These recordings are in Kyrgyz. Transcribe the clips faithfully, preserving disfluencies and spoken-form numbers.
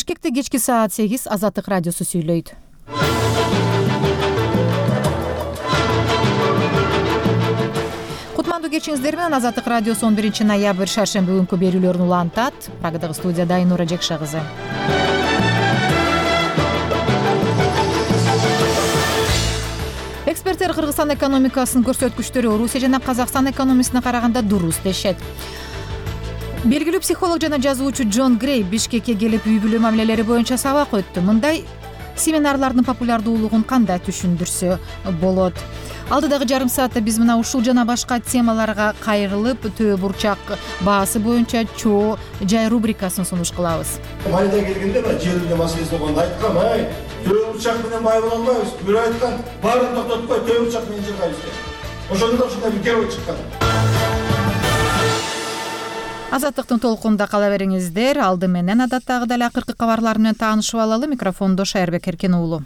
Бишкекте кечки саат сегиз Азаттык радиосу сүйлөйт. Кутмандуу кечиңиздер менен Азаттык радиосу он биринчи ноябрь шаршемби күнкү берүүлөрүн улантат. Прагадагы студияда Айнура Жекша кызы. Эксперттер Кыргызстан экономикасынын көрсөткүчтөрү Орусия жана Казакстан экономисине караганда дурус дешет. Белгилүү психолог жана жазуучу Джон Грей Бишкекке келип үй бүлө мамилелери боюнча сабак өттү. Мындай семинарлардын популярдуулугун кандай түшүндүрсө болот? Алдыдагы жарым саатта биз мына ушул жана башка темаларга кайрылып, Төө бурчак баасы боюнча чоо жай рубрикасын сунуш кылабыз. Майда келгенде мына жерде маселеси болгондо айткам, ай, Төө бурчак менен бай боло албайбыз. Бирөө айткан, баарын токтотуп кой, Төө бурчак менен жыргайбыз деп. Ошондо ушундай бир герой чыккан. Азаттыктын толкунда кала бериңиздер. Алды менен адаттагы эле акыркы кабарлар менен таанышып алалы. Микрофондо Шайырбек Эркен уулу.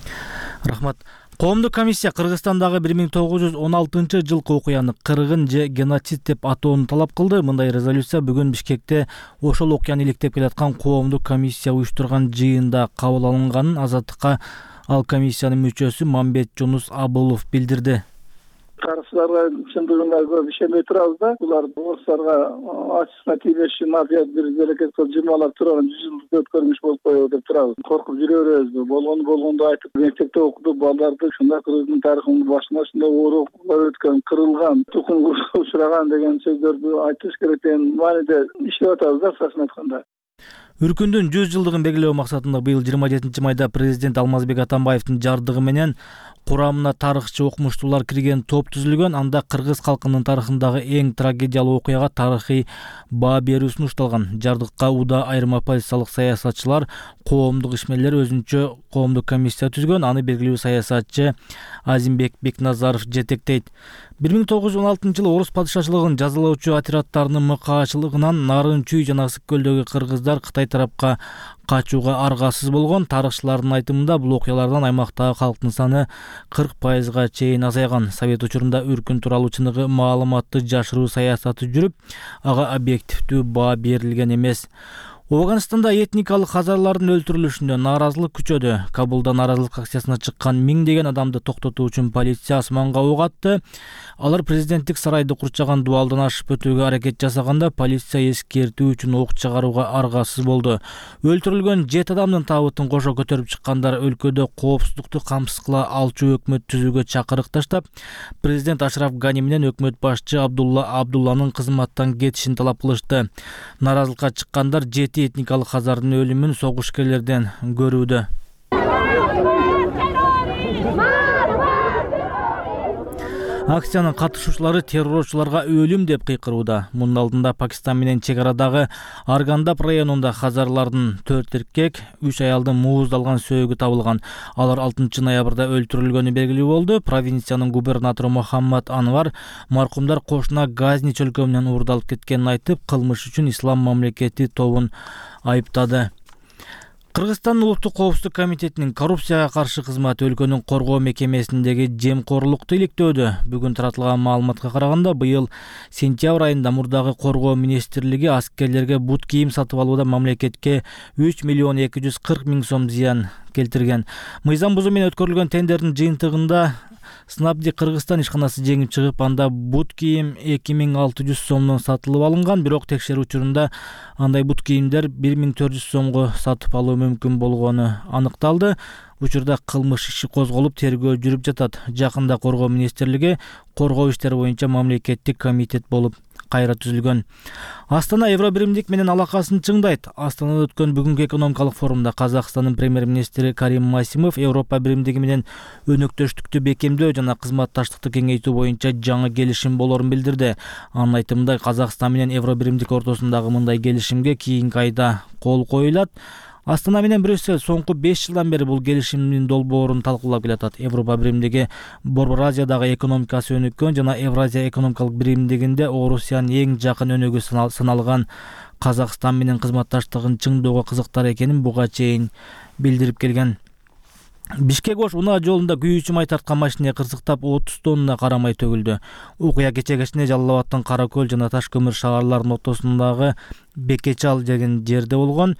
Рахмат. Коомдук комиссия Кыргызстандагы бир миң тогуз жүз он алтынчы жылкы окуяны кыргын же геноцид деп атоону талап кылды. Мындай резолюция бүгүн Бишкекте ошол окуяны иликтеп келаткан коомдук комиссия уюштурган жыйында кабыл алынганын Азаттыкка ал комиссиянын мүчөсү Мамбет Жунус Абулов билдирди. Каршыларга чындыгында көп ишенбей турабыз да. Булар орустарга ачысына тийбеш мафия бир берекет кылып жырмалап турган жүз жылдык өткөрмүш болуп коебу деп турабыз. Коркуп жүрө беребизби? Болгону болгондо айтып, мектепте окутуп, балдарды ушундай Кыргыздын тарыхынын башына ушундай оор окуялар өткөн, кырылган, тукумга учураган деген сөздөрдү айтыш керек деген мааниде иштеп атабыз да, сасын айтканда. Үркүндүн жүз жылдыгын белгилөө максатында быйыл жыйырма жетинчи майда президент Алмазбек Атамбаевдин жардыгы менен курамына тарыхчы окумуштуулар кирген топ түзүлгөн. Анда кыргыз калкынын тарыхындагы эң трагедиялуу окуяга тарыхый баа берүү сунушталган. Жардыкка уда айрым оппозициялык саясатчылар, коомдук ишмерлер өзүнчө коомдук комиссия түзгөн. Аны белгилүү саясатчы Азимбек Бекназаров жетектейт. бир миң тогуз жүз он алтынчы жылы орус падышачылыгынын жазалоочу отрядтарынын мыкаачылыгынан Нарын Чүй жана Ысык көлдөгү кыргыздар Кытай тарапка качууга аргасыз болгон. Тарыхчылардын айтымында бул окуялардан аймактагы калктын саны кырк пайызга чейин азайган. Совет учурунда үркүн тууралуу чыныгы маалыматты жашыруу саясаты жүрүп, ага объективдүү баа берилген эмес. Афганистанда этникалык хазарлардын өлтүрүлүшүнө нааразылык күчөдү. Кабулда нааразылык акциясына чыккан миңдеген адамды токтотуу үчүн полиция асманга ок атты. Алар президенттик сарайды курчаган дубалдан ашып өтүүгө аракет жасаганда полиция эскертүү үчүн ок чыгарууга аргасыз болду. Өлтүрүлгөн жети адамдын табытын кошо көтөрүп чыккандар өлкөдө коопсуздукту камсыз кыла алчу өкмөт түзүүгө чакырык таштап, президент Ашраф Гани менен өкмөт башчы Абдулла Абдулланын кызматтан кетишин талап кылышты. Нааразылыкка чыккандар жети этникалык хазардын өлүмүн согушкерлерден көрүүдө. Акциянын катышуучулары террорчуларга өлүм деп кыйкырууда. Мунун алдында Пакистан менен чек арадагы Аргандап районунда хазарлардын төрт эркек, үч аялдын мууздалган сөөгү табылган. Алар алтынчы ноябрда өлтүрүлгөнү белгилүү болду. Провинциянын губернатору Мухаммад Анвар маркумдар кошуна Газни чөлкөмүнөн уурдалып кеткенин айтып, кылмыш үчүн Ислам мамлекети тобун айыптады. Кыргызстан улуттук коопсуздук комитетинин коррупцияга каршы кызматы өлкөнүн коргоо мекемесиндеги жемкорлукту иликтөөдө. Бүгүн таратылган маалыматка караганда, быйыл сентябрь айында мурдагы коргоо министрлиги аскерлерге бут кийим сатып алууда мамлекетке үч миллион эки жүз кырк миң сом зыян келтирген. Мыйзам бузуу менен өткөрүлгөн тендердин жыйынтыгында Снабди Кыргызстан ишканасы жеңип чыгып, анда бут кийим эки миң алты жүз сомдон сатылып алынган. Бирок текшерүү учурунда андай бут кийимдер бир миң төрт жүз сомго сатып алуу мүмкүн болгону аныкталды. Учурда кылмыш иши козголуп, тергөө жүрүп жатат. Жакында коргоо министрлиги коргоо иштери боюнча мамлекеттик комитет болуп кайра түзүлгөн. Астана Евробиримдик менен алакасын чыңдайт. Астанада өткөн бүгүнкү экономикалык форумда Казакстандын премьер-министри Карим Масимов Европа биримдиги менен өнөктөштүктү бекемдөө жана кызматташтыкты кеңейтүү боюнча жаңы келишим болорун билдирди. Анын айтымында Казакстан менен Евробиримдик ортосундагы мындай келишимге кийинки айда кол коюлат. Астана менен Брюссель соңку беш жылдан бери бул келишимдин долбоорун талкуулап келатат. Европа биримдиги Борбор Азиядагы экономикасы өнүккөн жана Евразия экономикалык биримдигинде Орусиянын эң жакын өнөгү саналган Казакстан менен кызматташтыгын чыңдоого кызыктар экенин буга чейин билдирип келген. Бишкек Ош унаа жолунда күйүүчү май тарткан машина кырсыктап отуз тонна кара май төгүлдү. Окуя кече кечине Жалал Абадтын Кара көл жана Таш көмүр шаарларынын ортосундагы Бекечал деген жерде болгон.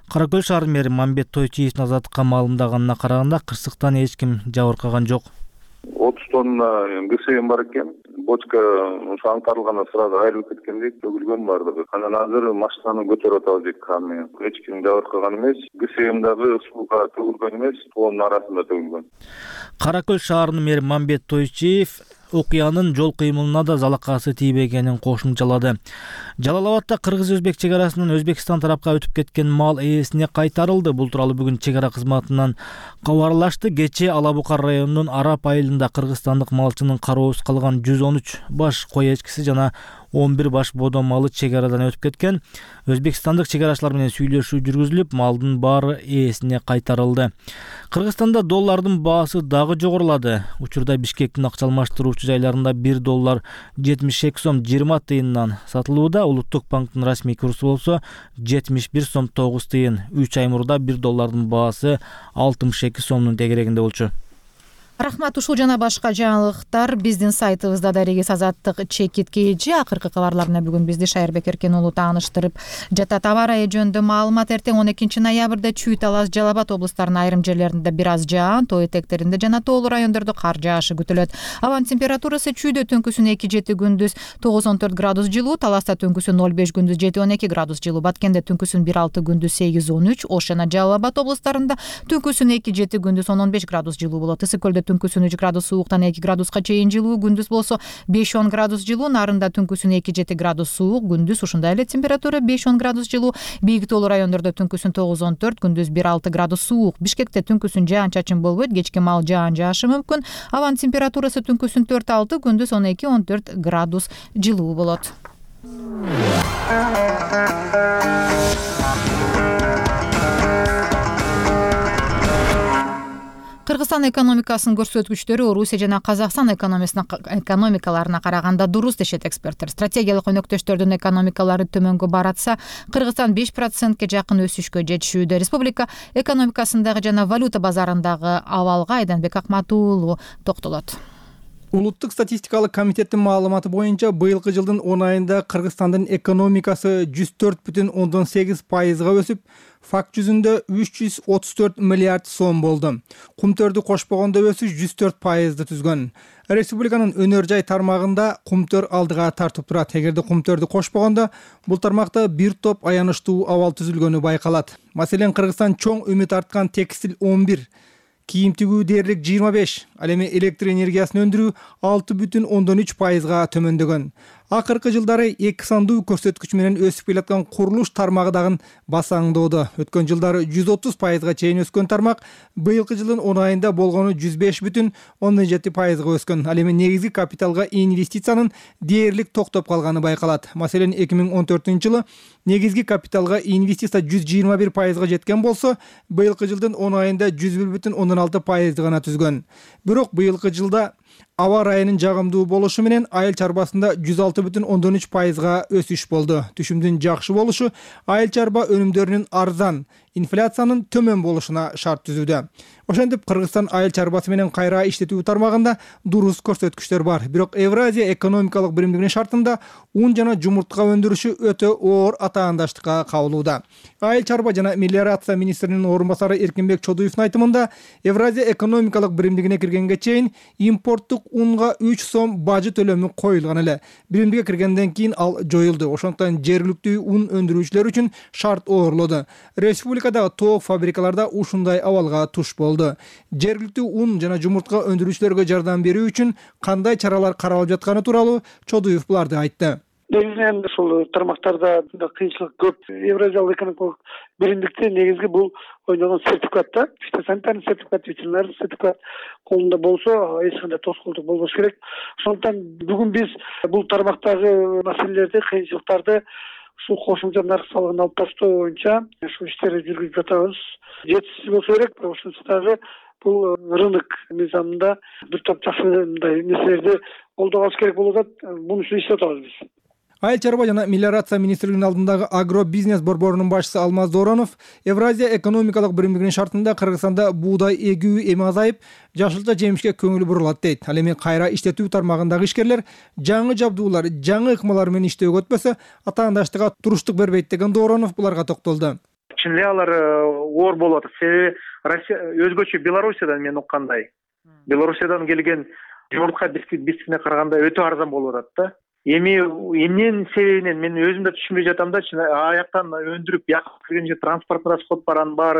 Кара Көл шаарынын мэри Мамбет Тойчиевдин азаттыкка маалымдаганына караганда кырсыктан эч ким жабыркаган жок. отуз тонна гсм бар экен. Бочка ошо аңтарылгандан сразу айрылып кеткендей төгүлгөн бардыгы. Анан азыр машинаны көтөрүп атабыз камия. Эч ким жабыркаган эмес. гсм дагы сууга төгүлгөн эмес, тоонун арасында төгүлгөн. Кара Көл шаарынын мэри Мамбет Тойчиев окуянын жол кыймылына да залакасы тийбегенин кошумчалады. Жалал-Абадта кыргыз-өзбек чек арасынан Өзбекстан тарапка өтүп кеткен мал ээсине кайтарылды. Бул тууралуу бүгүн чек ара кызматынан кабарлашты. Кечээ Ала Букар районунун Арап айылында кыргызстандык малчынын кароосуз калган жүз он үч баш кой эчкиси жана он бир баш бодо малы чек арадан өтүп кеткен. Өзбекстандык чек арачылар менен сүйлөшүү жүргүзүлүп, малдын баары ээсине кайтарылды. Кыргызстанда доллардын баасы дагы жогорулады. Учурда Бишкектин акча алмаштыруучу жайларында бир доллар жетимиш эки сом жыйырма тыйындан сатылууда. Улуттук банктын расмий курсу болсо жетимиш бир сом тогуз тыйын. үч ай мурда бир доллардын баасы алтымыш эки сомдун тегерегинде болчу. Рахмат, ушул жана башка жаңылыктар биздин сайтыбызда да Регис Азаттык чекитке эже. Акыркы кабарлар менен бүгүн бизди Шайырбек Эркен уулу тааныштырып жатат. Аба ырайы жөнүндө маалымат: эртең он экинчи ноябрда Чүй, Талас, Жалал Абад облустарынын айрым жерлеринде бир аз жаан, тоо этектеринде жана тоолуу райондордо кар жаашы күтүлөт. Абанын температурасы Чүйдө түнкүсүн эки жети, күндүз тогуз он төрт градус жылуу, Таласта түнкүсүн ноль беш, күндүз жети он эки градус жылуу, Баткенде түнкүсүн бир алты, күндүз сегиз он үч, Ош жана Жалал Абад облустарында түнкүсүн эки жети, күндүз он он беш градус жылуу болот. Ысык көлдө түнкүсүн үч градус сууктан эки градуска чейин жылуу, күндүз болсо беш он градус жылуу, Нарында түнкүсүн эки жети градус суук, күндүз ушундай эле температура беш он градус жылуу, Бийик тоолуу райондордо түнкүсүн тогуз он төрт, күндүз бир алты градус суук. Бишкекте түнкүсүн жаан чачын болбойт, кечки мал жаан жаашы мүмкүн. Абанын температурасы түнкүсүн төрт алты, күндүз он эки он төрт градус жылуу болот. Кыргызстан экономикасынын көрсөткүчтөрү Орусия жана Казакстан экономикаларына караганда дурус дешет эксперттер. Стратегиялык өнөктөштөрдүн экономикалары төмөнгө баратса, Кыргызстан беш процентке жакын өсүшкө жетишүүдө. Республика экономикасындагы жана валюта базарындагы абалга Айданбек Акмат уулу токтолот. Улуттук статистикалык комитеттин маалыматы боюнча быйылкы жылдын он айында Кыргызстандын экономикасы жүз төрт бүтүн ондон сегиз пайызга өсүп, факт жүзүндө үч жүз отуз төрт миллиард сом болду. Кумтөрдү кошпогондо өсүш жүз төрт пайызды түзгөн. Республиканын өнөр жай тармагында кумтөр алдыга тартып турат. Эгерде кумтөрдү кошпогондо, бул тармакта бир топ аянычтуу абал түзүлгөнү байкалат. Маселен, Кыргызстан чоң үмүт арткан текстил он бир, кийим тигүү дээрлик жыйырма беш, ал эми электр энергиясын өндүрүү алты бүтүн ондон үч пайызга төмөндөгөн. Акыркы жылдары эки сандуу көрсөткүч менен өсүп келаткан курулуш тармагы дагы басаңдоодо. Өткөн жылдары жүз отуз пайызга чейин өскөн тармак быйылкы жылдын он айында болгону жүз беш бүтүн ондон жети пайызга өскөн. Ал эми негизги капиталга инвестициянын дээрлик токтоп калганы байкалат. Маселен, эки миң он төртүнчү жылы негизги капиталга инвестиция жүз жыйырма бир пайызга жеткен болсо, быйылкы жылдын он айында жүз бир бүтүн ондон алты пайызды гана түзгөн. Бирок быйылкы жылда аба ырайынын жагымдуу болушу менен айыл чарбасында жүз алты бүтүн ондон үч пайызга өсүш болду. Түшүмдүн жакшы болушу айыл чарба өнүмдөрүнүн арзан, инфляциянын төмөн болушуна шарт түзүүдө. Ошентип, Кыргызстан айыл чарбасы менен кайра иштетүү тармагында дурус көрсөткүчтөр бар. Бирок Евразия экономикалык биримдигинин шартында ун жана жумуртка өндүрүшү өтө оор атаандаштыкка кабылууда. Айыл чарба жана мелиорация министринин орун басары Эркинбек Чодуевдин айтымында, Евразия экономикалык биримдигине киргенге чейин импорттук унга үч сом бажы төлөмү коюлган эле. Биримдиге киргенден кийин ал жоюлду. Ошондуктан жергиликтүү ун өндүрүүчүлөр үчүн шарт оорлоду. Республикадагы тоок фабрикаларда ушундай абалга туш болду. Жергиликтүү ун жана жумуртка өндүрүүчүлөргө жардам берүү үчүн кандай чаралар каралып жатканы тууралуу Чодуев буларды айтты. Негизинен ушул тармактарда кыйынчылык көп. Евразиялык экономикалык биримдикте негизги бул ойногон сертификатта, фитосанитарный сертификат, ветеринарный сертификат колунда болсо, эч кандай тоскоолдук болбош керек. Ошондуктан бүгүн биз бул тармактагы маселелерди, кыйынчылыктарды ушул кошумча нарк салыгын алып таштоо боюнча ушул иштерди жүргүзүп жатабыз. Жетишсиз болсо керек, бирок ошончо дагы бул рынок мыйзамында бир топ жакшы мындай нерселерди колдоп алыш керек болуп атат. Бунун үчүн иштеп атабыз биз. Айыл чарба жана мелиорация министрлигинин алдындагы агро бизнес борборунун башчысы Алмаз Доронов Евразия экономикалык биримдигинин шартында Кыргызстанда буудай эгүү эми азайып, жашылча жемишке көңүл бурулат дейт. Ал эми кайра иштетүү тармагындагы ишкерлер жаңы жабдуулар, жаңы ыкмалар менен иштөөгө өтпөсө, атаандаштыкка туруштук бербейт деген Доронов буларга токтолду. чын эле алар оор болуп атат. Себеби Россия өзгөчө Белоруссиядан мен уккандай. Белоруссиядан келген жумуртка бискине караганда өтө арзан болуп атат да. Эми эмненин себебинен мен өзүм да түшүнбөй жатам да. Аяктан өндүрүп, бияка киргенче транспорт расход баранын баары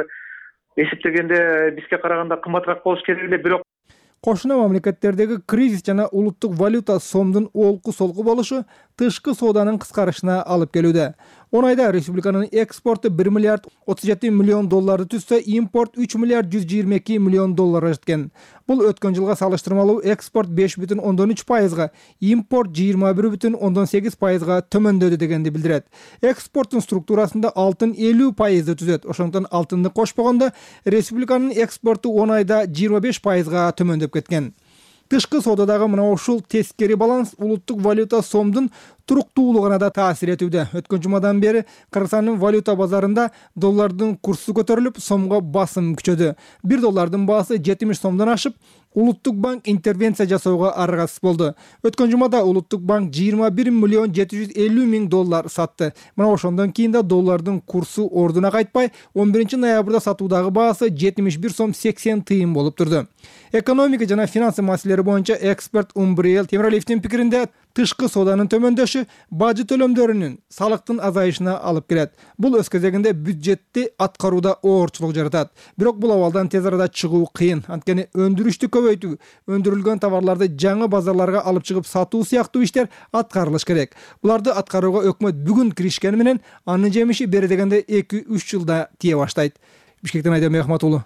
эсептегенде бизге караганда кымбатыраак болуш керек эле, бирок кошуна мамлекеттердеги кризис жана улуттук валюта сомдун олку солку болушу тышкы сооданын кыскарышына алып келүүдө. он айда республиканын экспорту бир миллиард отуз жети миллион долларды түзсө, импорт үч миллиард жүз жыйырма эки миллион долларга жеткен. Бул өткөн жылга салыштырмалуу экспорт беш бүтүн ондон үч пайызга, импорт жыйырма бир бүтүн ондон сегиз пайызга төмөндөдү дегенди билдирет. Экспорттун структурасында алтын элүү пайызды түзөт. Ошондон алтынды кошпогондо республиканын экспорту он айда жыйырма беш пайызга төмөндөп кеткен. Тышкы соодадагы мына ушул тескери баланс улуттук валюта сомдун туруктуулугуна да таасир этүүдө. Өткөн жумадан бери Кыргызстандын валюта базарында доллардын курсу көтөрүлүп, сомго басым күчөдү. бир доллардын баасы жетимиш сомдон ашып, Улуттук банк интервенция жасоого аргасыз болду. Өткөн жумада Улуттук банк жыйырма бир миллион жети жүз элүү миң доллар сатты. Мына ошондон кийин да доллардын курсу ордуна кайтпай, он биринчи ноябрда сатуудагы баасы жетимиш бир сом сексен тыйын болуп турду. Экономика жана финансы маселелери боюнча эксперт Умбриел Темиралиевдин пикиринде, тышкы сооданын төмөндөшү бажы төлөмдөрүнүн, салыктын азайышына алып келет. Бул өз кезегинде бюджетти аткарууда оорчулук жаратат. Бирок бул абалдан тез арада чыгуу кыйын. Анткени өндүрүштү көбөйтүү, өндүрүлгөн товарларды жаңы базарларга алып чыгып сатуу сыяктуу иштер аткарылыш керек. Буларды аткарууга өкмөт бүгүн киришкени менен анын жемиши бери дегенде эки үч жылда тие баштайт. Бишкектен Айдем Мехматулу.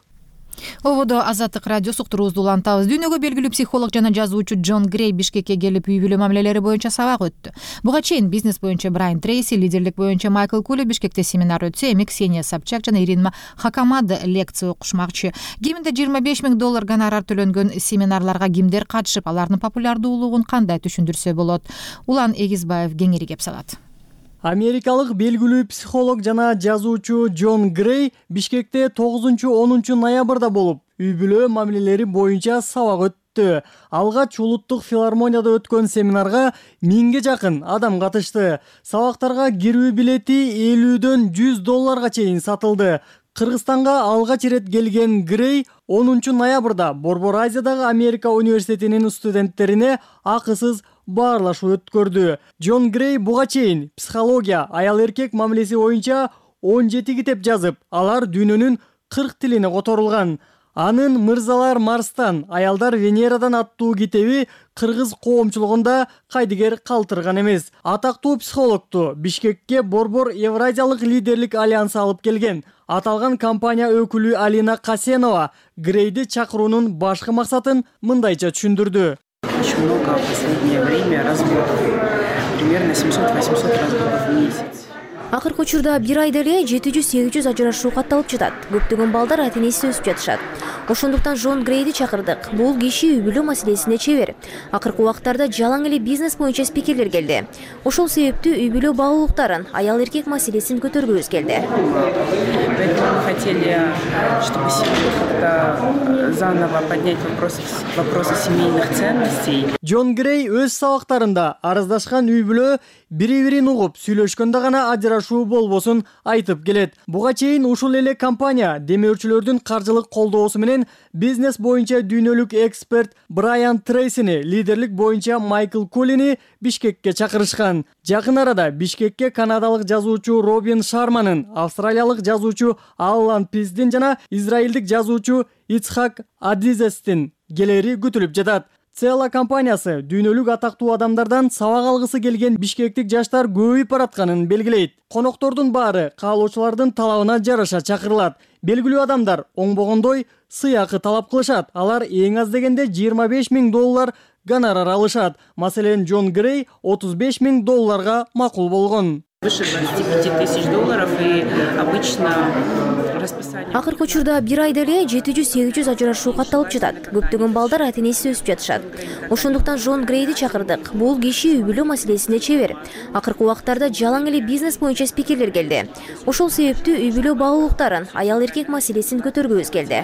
Ободо Азаттык радиосу уктурубузду улантабыз. Дүйнөгө белгилүү психолог жана жазуучу Джон Грей Бишкекке келип үй бүлө мамилелери боюнча сабак өттү. Буга чейин бизнес боюнча Брайан Трейси, лидерлик боюнча Майкл Кули Бишкекте семинар өтсө, эми Ксения Собчак жана Ирина Хакамада лекция окушмакчы. Кеминде жыйырма беш миң доллар гонорар төлөнгөн семинарларга кимдер катышып, алардын популярдуулугун кандай түшүндүрсө болот? Улан Эгизбаев кеңири кеп салат. Америкалык белгилүү психолог жана жазуучу Джон Грей Бишкекте тогузунчу онунчу ноябрда болуп, үй бүлө мамилелери боюнча сабак өттү. Алгач улуттук филармонияда өткөн семинарга миңге жакын адам катышты. Сабактарга кирүү билети элүүдөн жүз долларга чейин сатылды. Кыргызстанга алгач ирет келген Грей онунчу ноябрда Борбор Азиядагы Америка университетинин студенттерине акысыз баарлашуу өткөрдү. Джон Грей буга чейин психология, аял эркек мамилеси боюнча он жети китеп жазып, алар дүйнөнүн кырк тилине которулган. Анын «Мырзалар Марстан, аялдар Венерадан» аттуу китеби кыргыз коомчулугунда кайдыгер калтырган эмес. Атактуу психологту Бишкекке Борбор Евразиялык лидерлик альянсы алып келген. Аталган компания өкүлү Алина Касенова Грейди чакыруунун башкы максатын мындайча түшүндүрдү. Очень много в последнее время разводов. Примерно семьсот-восемьсот разводов в месяц. Акыркы учурда бир айда эле жети жүз сегиз жүз ажырашуу катталып жатат. Көптөгөн балдар ата-энеси өсүп жатышат. Ошондуктан Джон Грейди чакырдык. Бул киши үй бүлө маселесине чебер. Акыркы убактарда жалаң эле бизнес боюнча спикерлер келди. Ошол себептүү үй бүлө баалуулуктарын, аял эркек маселесин көтөргүбүз келди. Поэтому мы хотели, чтобы сегодня как-то заново поднять вопросы, вопросы семейных ценностей. Джон Грей өз сабактарында арыздашкан үй бүлө бири-бирин угуп, сүйлөшкөндө гана ажырашуу болбосун айтып келет. Буга чейин ушул эле компания демөөрчүлөрдүн каржылык колдоосу менен бизнес боюнча дүйнөлүк эксперт Брайан Трейсини, лидерлик боюнча Майкл Кулини Бишкекке чакырышкан. Жакын арада Бишкекке канадалык жазуучу Робин Шарманын, австралиялык жазуучу Аллан Пиздин жана израилдик жазуучу Ицхак Адизестин келери күтүлүп жатат. Цела компаниясы дүйнөлүк атактуу адамдардан сабак алгысы келген бишкектик жаштар көбөйүп баратканын белгилейт. Коноктордун баары каалоочулардын талабына жараша чакырылат. Белгилүү адамдар оңбогондой сыйакы талап кылышат. Алар эң аз дегенде жыйырма беш миң доллар гонорар алышат. Маселен, Джон Грей отуз беш миң долларга макул болгон. Выше двадцати пяти тысяч долларов и обычно расписание. Акыркы учурда бир айда эле жети жүз сегиз жүз ажырашуу катталып жатат. Көптөгөн балдар ата-энеси өсүп жатышат. Ошондуктан Джон Грейди чакырдык. Бул киши үй бүлө маселесине чебер. Акыркы убактарда жалаң эле бизнес боюнча спикерлер келди. Ошол себептүү үй бүлө баалуулуктарын, аял эркек маселесин көтөргүбүз келди.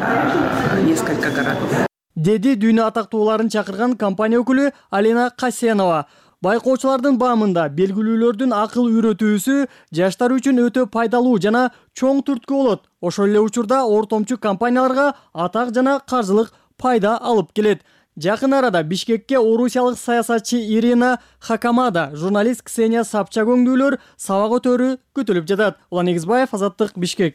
Несколько городов. Деди дүйнө атактууларын чакырган компания өкүлү Алина Касенова. байкоочулардын баамында белгилүүлөрдүн акыл үйрөтүүсү жаштар үчүн өтө пайдалуу жана чоң түрткү болот. Ошол эле учурда ортомчу компанияларга атак жана каржылык пайда алып келет. Жакын арада Бишкекке орусиялык саясатчы Ирина Хакамада, журналист Ксения Собчак өңдүүлөр сабак өтөрү күтүлүп жатат. Улан Эгизбаев, Азаттык, Бишкек.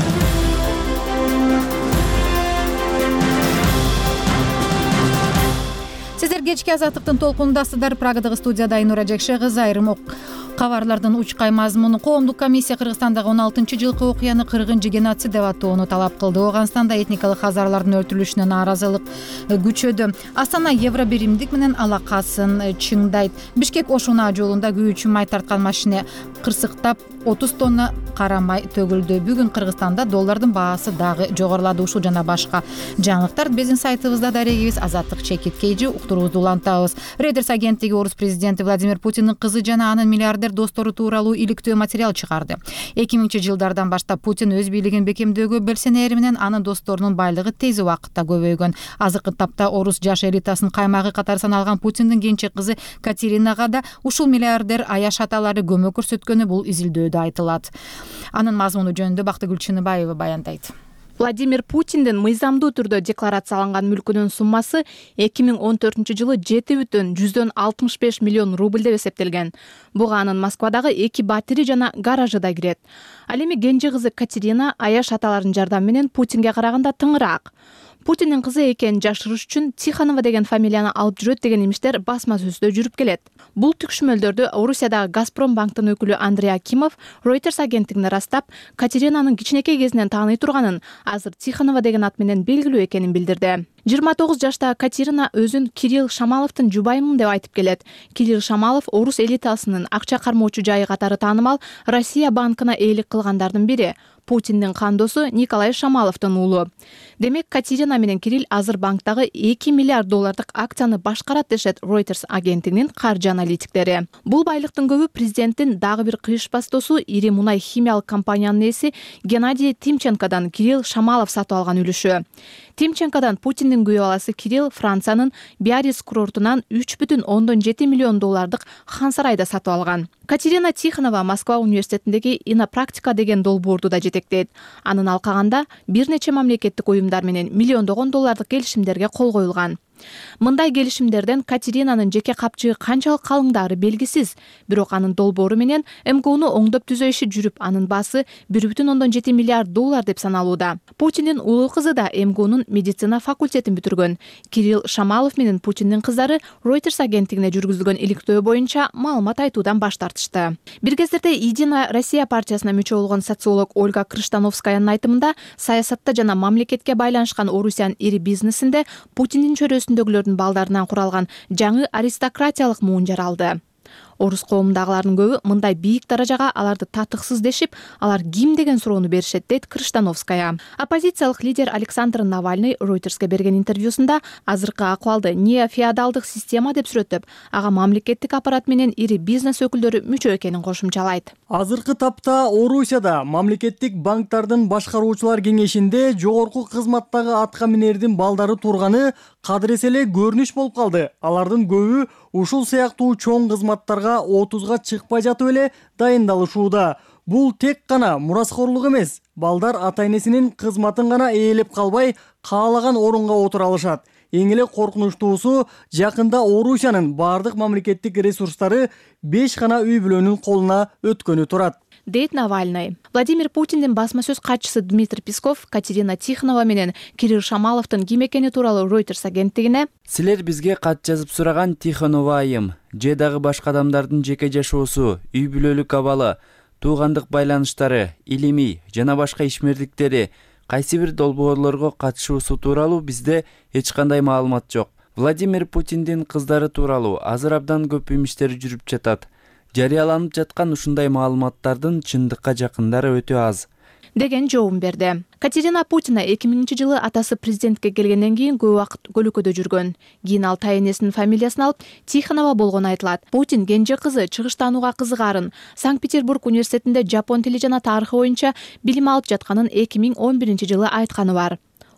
Сиздер кечки Азаттыктын толкундасыздар. Прагадагы студияда Айнура Жекше кызы. Айрым кабарлардын учкай мазмуну. Коомдук комиссия Кыргызстандагы он алтынчы жылкы окуяны кыргынчы геноцид деп атоону талап кылды. Ооганстанда этникалык хазарлардын өлтүрүлүшүнө нааразылык күчөдү. Астана евробиримдик менен алакасын чыңдайт. Бишкек Ошуна жолунда күйүүчү май тарткан машина кырсыктап отуз тонна кара май төгүлдү. Бүгүн Кыргызстанда доллардын баасы дагы жогорулады. Ушул жана башка жаңылыктар биздин сайтыбызда дарегибиз Азаттык чекит кейжи уктуруубузду улантабыз. Reuters агенттиги орус президенти Владимир Путиндин кызы жана анын миллиардер достору тууралуу иликтөө материал чыгарды. эки миңинчи жылдардан баштап Путин өз бийлигин бекемдөөгө белсенери менен анын досторунун байлыгы тез убакытта көбөйгөн. Азыркы тапта орус жаш элитасынын каймагы катары саналган Путиндин кенже кызы Катеринага да ушул миллиардер аяш аталары көмөк көрсөткөнү бул изилдөөдө айтылат. Анын мазмуну жөнүндө Бактыгүл Чыныбаева баяндайт. Владимир Путиндин мыйзамдуу түрдө декларацияланган мүлкүнүн суммасы эки миң он төртүнчү жылы жети бүтүн жүздөн алтымыш беш миллион рубль деп эсептелген. Буга анын Москвадагы эки батири жана гаражы да кирет. Ал эми кенже кызы Катерина аяш аталарынын жардамы менен Путинге караганда тыңыраак. Путиндин кызы экенин жашырыш үчүн Тихонова деген фамилияны алып жүрөт деген имиштер басма сөздө жүрүп келет. Бул түкшүмөлдөрдү Орусиядагы Газпром банктын өкүлү Андрей Акимов Reuters агенттигине ырастап, Катеринанын кичинекей кезинен тааный турганын, азыр Тихонова деген ат менен белгилүү экенин билдирди. жыйырма тогуз жаштагы Катерина өзүн Кирилл Шамаловдун жубайымын деп айтып келет. Кирилл Шамалов орус элитасынын акча кармоочу жайы катары таанымал Россия банкына ээлик кылгандардын бири. Путиндин кандосу Николай Шамаловдун уулу. Демек, Катерина менен Кирилл азыр банктагы эки миллиард доллардык акцияны башкарат дешет Reuters агенттигинин каржы аналитиктери. Бул байлыктын көбү президенттин дагы бир кыйышпас досу ири мунай химиялык компаниянын ээси Геннадий Тимченкодан Кирилл Шамалов сатып алган үлүшү. Тимченкодан Путиндин күйөө баласы Кирилл Франциянын Биарриц курортунан үч бүтүн ондон жети миллион доллардык хан сарайда сатып алган. Катерина Тихонова Москва университетиндеги инопрактика деген долбоорду да жетектейт. Анын алкагында бир нече мамлекеттик уюмдар менен миллиондогон доллардык келишимдерге кол коюлган. Мындай келишимдерден Катеринанын жеке капчыгы канчалык калыңдары белгисиз, бирок анын долбоору менен эм ка уну оңдоп түзөө иши жүрүп, анын баасы бир бүтүн ондон жети миллиард доллар деп саналууда. Путиндин улуу кызы да эм ка унун медицина факультетин бүтүргөн. Кирилл Шамалов менен Путиндин кыздары Reuters агенттигине жүргүзүлгөн иликтөө боюнча маалымат айтуудан баш тартышты. Бир кездерде Единая Россия партиясына мүчө болгон социолог Ольга Крыштановскаянын айтымында, саясатта жана мамлекетке байланышкан Орусиянын ири бизнесинде Путиндин чөрөсү дөгүлөрдүн балдарынан куралган жаңы аристократиялык муун жаралды. Орус коомундагылардын көбү мындай бийик даражага аларды татыксыз дешип, алар ким деген суроону беришет, дейт Крыштановская. Оппозициялык лидер Александр Навальный Reuters'ке берген интервьюсунда азыркы акыбалды неофеодалдык система деп сүрөттөп, ага мамлекеттик аппарат менен ири бизнес өкүлдөрү мүчө экенин кошумчалайт. Азыркы тапта Орусияда мамлекеттик банктардын башкаруучулар кеңешинде жогорку кызматтагы атка минердин балдары турганы кадыресе эле көрүнүш болуп калды. Алардын көбү ушул сыяктуу чоң кызматтарга отузга чыкпай жатып эле дайындалышууда. Бул тек гана мураскорлук эмес, балдар ата энесинин кызматын гана ээлеп калбай, каалаган орунга отура алышат. Эң эле коркунучтуусу, жакында Орусиянын бардык мамлекеттик ресурстары беш гана үй бүлөнүн колуна өткөнү турат, дейт Навальный. Владимир Путиндин басма сөз катчысы Дмитрий Песков Катерина Тихонова менен Кирилл Шамаловдун ким экени тууралуу Reuters агенттигине: "Силер бизге кат жазып сураган Тихонова айым же дагы башка адамдардын жеке жашоосу, үй бүлөлүк абалы, туугандык байланыштары, илимий жана башка ишмердиктери, кайсы бир долбоорлорго катышуусу тууралуу бизде эч кандай маалымат жок. Владимир Путиндин кыздары тууралуу азыр абдан көп имиштер жүрүп жатат. Жарыяланып жаткан ушундай маалыматтардын чындыкка жакындары өтө аз", деген жообун берди. Катерина Путина эки миңинчи жылы атасы президентке келгенден кийин көп убакыт көлөкөдө жүргөн. Кийин ал тайэнесинин фамилиясын алып Тихонова болгону айтылат. Путин кенже кызы чыгыштанууга кызыгарын, Санкт-Петербург университетинде жапон тили жана тарыхы боюнча билим алып жатканын эки миң он биринчи жылы айтканы бар.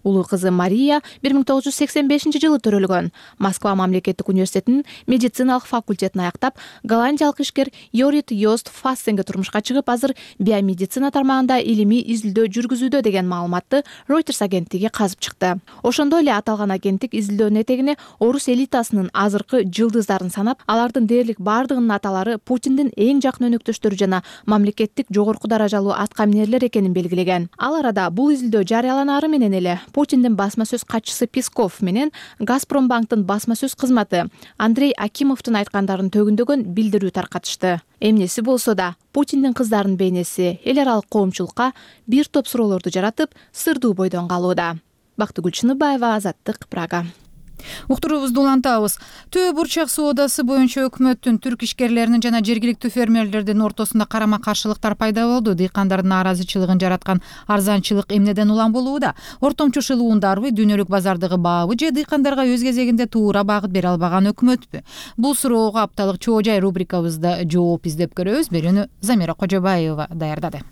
Улуу кызы Мария бир миң тогуз жүз сексен бешинчи жылы төрөлгөн. Москва мамлекеттик университетинин медициналык факультетин аяктап, голландиялык ишкер Йорит Йост Фассенге турмушка чыгып, азыр биомедицина тармагында илимий изилдөө жүргүзүүдө деген маалыматты Reuters агенттиги казып чыкты. Ошондой эле аталган агенттик изилдөөнүн этегине орус элитасынын азыркы жылдыздарын санап, алардын дээрлик бардыгынын аталары Путиндин эң жакын өнөктөштөрү жана мамлекеттик жогорку даражалуу аткаминерлер экенин белгилеген. Ал арада бул изилдөө жарыяланары менен эле Путиндин басма сөз катчысы Песков менен Газпромбанктын басма сөз кызматы Андрей Акимовдун айткандарын төгүндөгөн билдирүү таркатышты. Эмнеси болсо да, Путиндин кыздарынын бейнеси эл аралык коомчулукка бир топ суроолорду жаратып, сырдуу бойдон калууда. Бактыгүл Чыныбаева, Азаттык, Прага. Уктуруубузду улантабыз. Төө бурчак соодасы боюнча өкмөттүн, түрк ишкерлеринин жана жергиликтүү фермерлердин ортосунда карама-каршылыктар пайда болду. Дыйкандардын нааразычылыгын жараткан арзанчылык эмнеден улам болууда? Ортомчу шылуундарбы, дүйнөлүк базардагы баабы же дыйкандарга өз кезегинде туура багыт бере албаган өкмөтпү? Бул суроого апталык чоо жай рубрикабызда жооп издеп көрөбүз. Берүүнү Замира Кожобаева даярдады.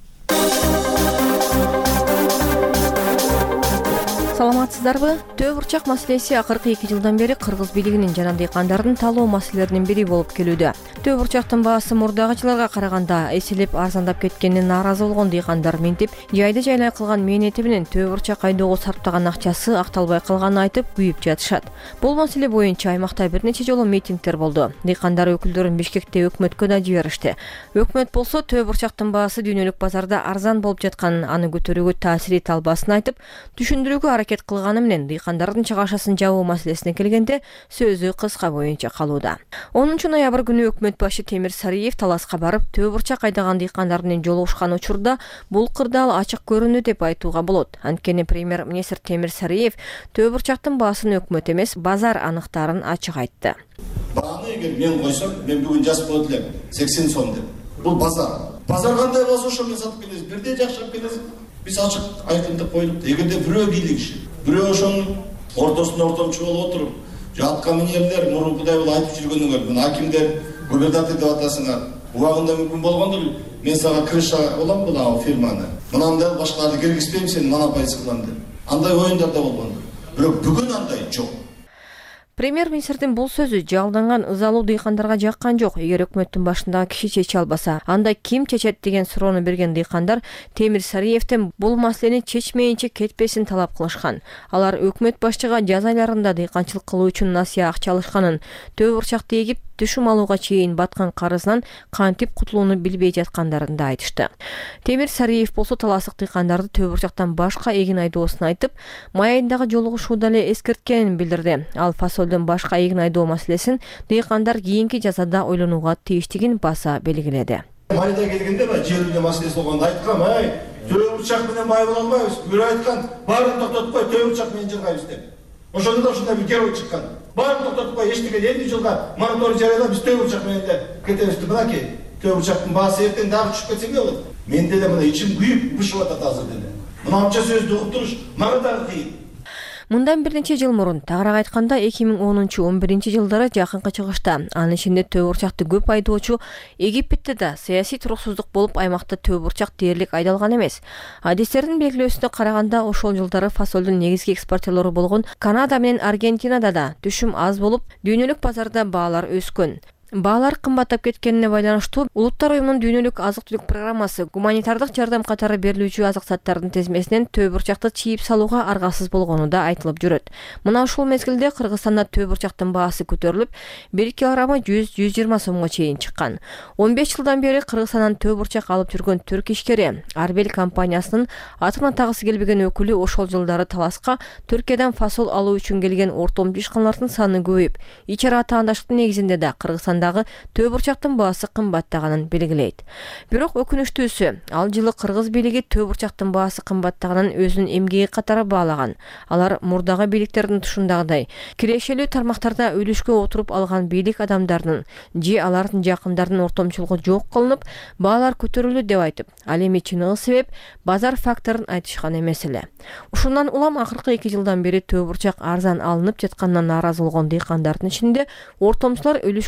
Саламатсыздарбы? Төө бурчак маселеси акыркы эки жылдан бери кыргыз бийлигинин жана дыйкандардын талоо маселелеринин бири болуп келүүдө. Төө бурчактын баасы мурдагы жылдарга караганда эселеп арзандап кеткенине нааразы болгон дыйкандар минтип, жайды жайлай кылган мээнети менен төө бурчак айдоого сарптаган акчасы акталбай калганын айтып күйүп жатышат. Бул маселе боюнча аймакта бир нече жолу митингдер болду. Дыйкандар өкүлдөрүн Бишкекте өкмөткө да жиберишти. Өкмөт болсо төө бурчактын баасы дүйнөлүк базарда арзан болуп жатканын, аны көтөрүүгө таасир эте албасын айтып, түшүндүрүүгө аракет кылганы менен дыйкандардын чыгашасын жабуу маселесине келгенде сөзү кыска боюнча калууда. онунчу ноябрь күнү өкмөт башы Темир Сариев Таласка барып, төө бурчак айдаган дыйкандар менен жолугушкан учурда бул кырдаал ачык көрүндү деп айтууга болот. Анткени премьер-министр Темир Сариев төө бурчактын баасын өкмөт эмес, базар аныктарын ачык айтты. Бааны эгер мен койсом, мен бүгүн жазып коет элем сексен сом деп. Бул базар. Базар кандай болсо ошо менен сатып келесиз, бирдей жакшырып келесиз. Биз ачык айкындык коюп, эгерде бирөө бийлик иши, бирөө ошонун ортосунда ортомчу болуп отуруп, жатка минерлер мурункудай болуп айтып жүргөнүңөр, мына акимдер губернатор деп атасыңар. Убагында мүмкүн болгондур, мен сага крыша болом бул фирманы. Мынандай башкаларды киргизбейм, сен монополист кылам деп. Андай оюндар да болгондур. Бирок бүгүн андай жок. Премьер-министрдин бул сөзү жалданган ызалуу дыйкандарга жаккан жок. Эгер өкмөттүн башындагы киши чече албаса, анда ким чечет деген суроону берген дыйкандар Темир Сариевден бул маселени чечмейинче кетпесин талап кылышкан. Алар өкмөт башчыга жаз айларында дыйканчылык кылуу үчүн насыя акча алышканын, төө бурчакты эгип түшүм алууга чейин баткан карызынан кантип кутулууну билбей жаткандарын да айтышты. Темир Сариев болсо талаастык дыйкандарды төө бурчактан башка эгин айдоосун айтып, май айындагы жолугушууда эле эскерткенин билдирди. Ал фасолдун башка эгин айдоо маселесин дыйкандар кийинки жазада ойлонууга тийиштигин баса белгиледи. Майда келгенде ба жер маселеси болгондо айткам, ай, төө бурчак менен бай боло албайбыз. Бирөө айткан, баарын токтотуп кой, төө бурчак менен жыргайбыз деп. Ошондо да ушундай бир герой чыккан. Баарын токтотуп кой, эчтеке элүү жылга мораторий жарыялап, биз төө бурчак менен де кетебиз деп, мынакей, төө бурчактын баасы эртең дагы түшүп кетсе эмне болот? Менде эле мына ичим күйүп бышып атат азыр деле. Мынанча сөздү угуп туруш мага дагы кыйын. Мындан бир нече жыл мурун, тагыраак айтканда эки миң онунчу он биринчи жылдары жакынкы чыгышта, анын ичинде төө бурчакты көп айдоочу Египетте да саясий туруксуздук болуп, аймакта төө бурчак дээрлик айдалган эмес. Адистердин белгилөөсүнө караганда, ошол жылдары фасолдун негизги экспортерлору болгон Канада менен Аргентинада да түшүм аз болуп, дүйнөлүк базарда баалар өскөн. Баалар кымбаттап кеткенине байланыштуу Улуттар уюмунун дүйнөлүк азык-түлүк программасы гуманитардык жардам катары берилүүчү азык заттардын тизмесинен төө бурчакты чийип салууга аргасыз болгону да айтылып жүрөт. Мына ушул мезгилде Кыргызстанда төө бурчактын баасы көтөрүлүп, бир килограммы жүз жүз жыйырма сомго чейин чыккан. он беш жылдан бери Кыргызстандан төө бурчак алып жүргөн түрк ишкери Арбел компаниясынын атына тагысы келбеген өкүлү ошол жылдары Таласка Түркиядан фасол алуу үчүн келген ортомчу ишканалардын саны көбөйүп, ич ара таандаштыктын негизинде да Кыргызстан төө бурчактын баасы кымбаттаганын белгилейт. Бирок өкүнүчтүүсү, ал жылы кыргыз бийлиги төө бурчактын баасы кымбаттаганын өзүнүн эмгеги катары баалаган. Алар мурдагы бийликтердин тушундагыдай кирешелүү тармактарда үлүшкө отуруп алган бийлик адамдарынын же алардын жакындарынын ортомчулугу жок кылынып, баалар көтөрүлдү деп айтып, ал эми чыныгы себеп базар факторун айтышкан эмес эле. Ушундан улам акыркы эки жылдан бери төө бурчак арзан алынып жатканынан нааразы болгон дыйкандардын ичинде ортомчулар үлүшкө кайрылып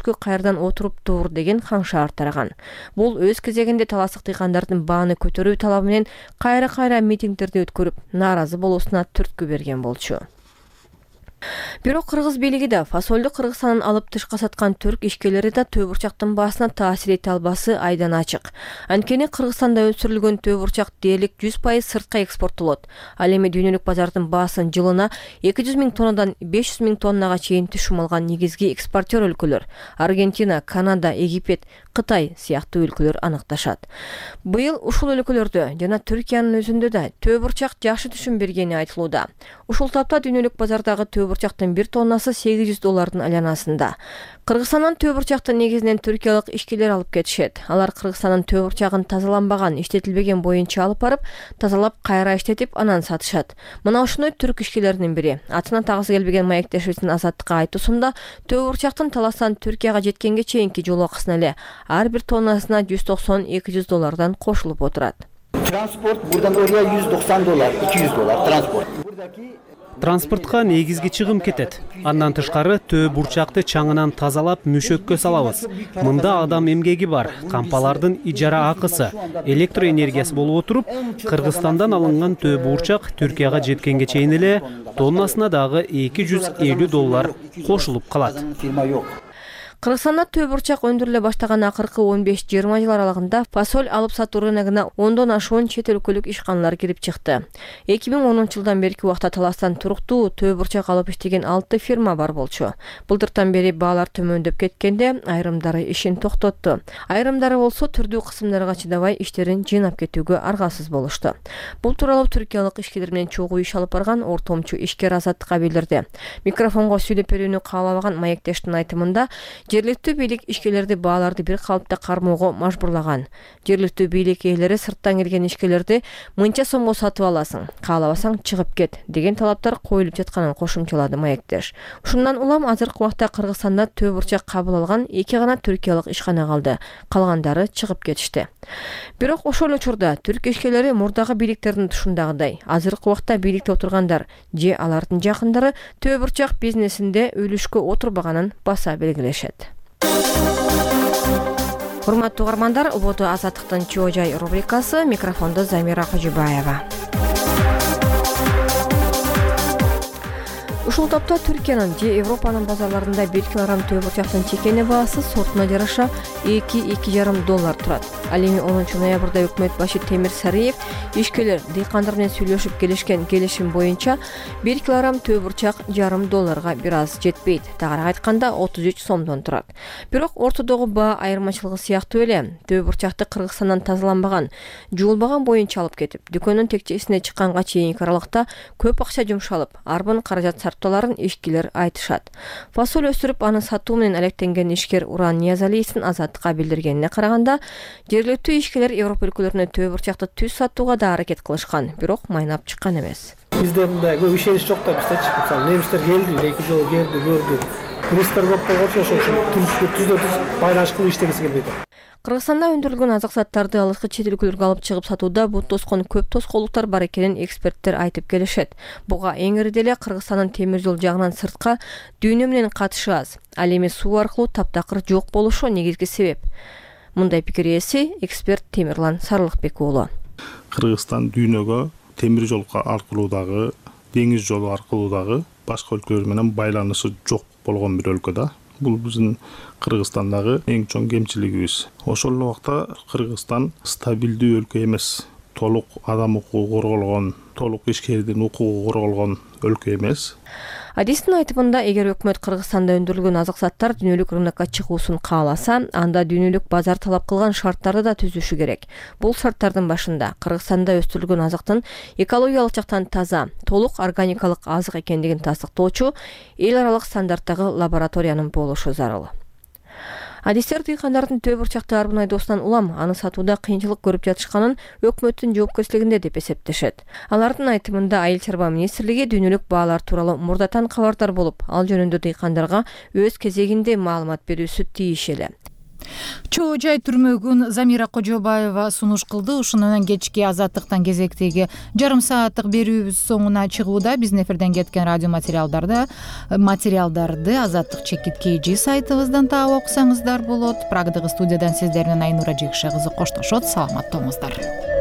кайрадан отуруптур деген каңшаар тараган. Бул өз кезегинде таластык дыйкандардын бааны көтөрүү талабы менен кайра кайра митингдерди өткөрүп, нааразы болуусуна түрткү берген болчу. Бирок кыргыз бийлиги да фасолду Кыргызстандан алып тышка саткан түрк ишкерлери да төө бурчактын баасына таасир эте албасы айдан ачык. Анткени Кыргызстанда өсүрүлгөн төө бурчак дээрлик жүз пайыз сыртка экспорттолот. Ал эми дүйнөлүк базардын баасын жылына эки жүз миң тоннадан беш жүз миң тоннага чейин түшүм алган негизги экспортер өлкөлөр Аргентина, Канада, Египет, Кытай сыяктуу өлкөлөр аныкташат. Быйыл ушул өлкөлөрдө жана Түркиянын өзүндө да төө бурчак жакшы түшүм бергени айтылууда. Ушул тапта дүйнөлүк базардагы төө бурчактын бир тоннасы сегиз жүз доллардын айланасында. Кыргызстандан төө бурчакты негизинен түркиялык ишкерлер алып кетишет. Алар Кыргызстандын төө бурчагын тазаланбаган, иштетилбеген боюнча алып барып, тазалап кайра иштетип, анан сатышат. Мына ушуной түрк ишкерлеринин бири. Атына тагысы келбеген маектешибиздин Азаттыкка айтуусунда, төө бурчактын Таластан Түркияга жеткенге чейинки жол акысына эле ар бир тоннасына жүз токсон эки жүз доллардан кошулуп отурат. Транспорт бурдан ория жүз токсон доллар, эки жүз доллар транспорт. Транспортка негизги чыгым кетет. Андан тышкары төө бурчакты чаңынан тазалап мүшөккө салабыз. Мында адам эмгеги бар, кампалардын ижара акысы, электр энергиясы болуп отуруп, Кыргызстандан алынган төө бурчак Түркияга жеткенге чейин эле тоннасына дагы эки жүз элүү доллар кошулуп калат. Кыргызстанда төө бурчак өндүрүлө баштаган акыркы он беш жыйырма жыл аралыгында фасоль алып сатуу рыногуна ондон ашуун чет өлкөлүк ишканалар кирип чыкты. эки миң онунчу жылдан берки убакта Таластан туруктуу төө бурчак алып иштеген алты фирма бар болчу. Былтыртан бери баалар төмөндөп кеткенде айрымдары ишин токтотту. Айрымдары болсо түрдүү кысымдарга чыдабай иштерин жыйнап кетүүгө аргасыз болушту. Бул тууралуу түркиялык ишкерлер менен чогуу иш алып барган ортомчу ишкер Азаттыкка билдирди. Микрофонго сүйлөп берүүнү каалабаган маектештин айтымында, жергиликтүү бийлик ишкерлерди бааларды бир калыпта кармоого мажбурлаган. Жергиликтүү бийлик ээлери сырттан келген ишкерлерди мынча сомго сатып аласың, каалабасаң чыгып кет деген талаптар коюлуп жатканын кошумчалады маектеш. Ушундан улам азыркы убакта Кыргызстанда төө бурчак кабыл алган эки гана түркиялык ишкана калды. Калгандары чыгып кетишти. Бирок ошол учурда түрк ишкерлери мурдагы бийликтердин тушундагыдай азыркы убакта бийликте отургандар же алардын жакындары төө бурчак бизнесинде үлүшкө отурбаганын баса белгилешет. Урматтуу угармандар, убуту Азаттыктын Чоо жай рубрикасы, микрофондо Замира Кожубаева. Ушул топто Түркиянын же Европанын базарларында бир килограмм төө бурчактын чекени баасы сортуна жараша эки эки жарым доллар турат. Ал эми онунчу ноябрда өкмөт башы Темир Сариев ишкерлер дыйкандар менен сүйлөшүп келишкен келишим боюнча бир килограмм төө бурчак жарым долларга бир аз жетпейт. Тагыраак айтканда отуз үч сомдон турат. Бирок ортодогу баа айырмачылыгы сыяктуу эле. Төө бурчакты Кыргызстандан тазаланбаган, жуулбаган боюнча алып кетип, дүкөндүн текчесине чыкканга чейинки аралыкта көп акча жумшалып, арбын каражат сарптооларын ишкерлер айтышат. Фасоль өсүрүп, аны сатуу менен алектенген ишкер Уран Ниязалиевдин Азаттыкка билдиргенине караганда, жергиликтүү ишкерлер Европа өлкөлөрүнө төө бурчакты түз сатууга да аракет кылышкан, бирок майнап чыккан эмес. Бизде мындай көп ишенич жок да бизчи. Мисалы, немистер келди, эки жолу келди, көрдү. Туристтер көп болгончо ошо түздө түз байланыш кылып иштегиси келбейт. Кыргызстанда өндүрүлгөн азык заттарды алыскы чет өлкөлөргө алып чыгып сатууда бут тоскон көп тоскоолдуктар бар экенин эксперттер айтып келишет. Буга эң ири деле Кыргызстандын темир жол жагынан сыртка дүйнө менен катышы аз. Ал эми суу аркылуу таптакыр жок болушу негизги себеп. Мындай пикир ээси эксперт Темирлан Сарылыкбек уулу. Кыргызстан дүйнөгө темир жол аркылуу дагы, деңиз жолу аркылуу дагы башка өлкөлөр менен байланышы жок болгон бир өлкө да. Бул биздин Кыргызстандагы эң чоң кемчилигибиз. Ошол убакта Кыргызстан стабилдүү өлкө эмес. Толук адам укугу корголгон, толук ишкердин укугу корголгон өлкө эмес. Адистин айтымында, эгер өкмөт Кыргызстанда өндүрүлгөн азык заттар дүйнөлүк рынокко чыгуусун кааласа, анда дүйнөлүк базар талап кылган шарттарды да түзүшү керек. Бул шарттардын башында Кыргызстанда өстүрүлгөн азыктын экологиялык жактан таза, толук органикалык азык экендигин тастыктоочу эл аралык стандарттагы лабораториянын болушу зарыл. Адистер дыйкандардын төө бурчакты арбын айдоосунан улам аны сатууда кыйынчылык көрүп жатышканын өкмөттүн жоопкерчилигинде деп эсептешет. Алардын айтымында Айыл чарба министрлиги дүйнөлүк баалар тууралуу мурдатан кабардар болуп, ал жөнүндө дыйкандарга өз кезегинде маалымат берүүсү тийиш эле. чоо жай түрмөгүн Замира Кожобаева сунуш кылды. Ушуну менен кечки Азаттыктан кезектеги жарым сааттык берүүбүз соңуна чыгууда. Биздин эфирден кеткен радио материалдарды материалдарды Азаттык чекит kg сайтыбыздан таап окусаңыздар болот. Прагдагы студиядан сиздер менен Айнура Жекше кызы коштошот. Саламатта болуңуздар.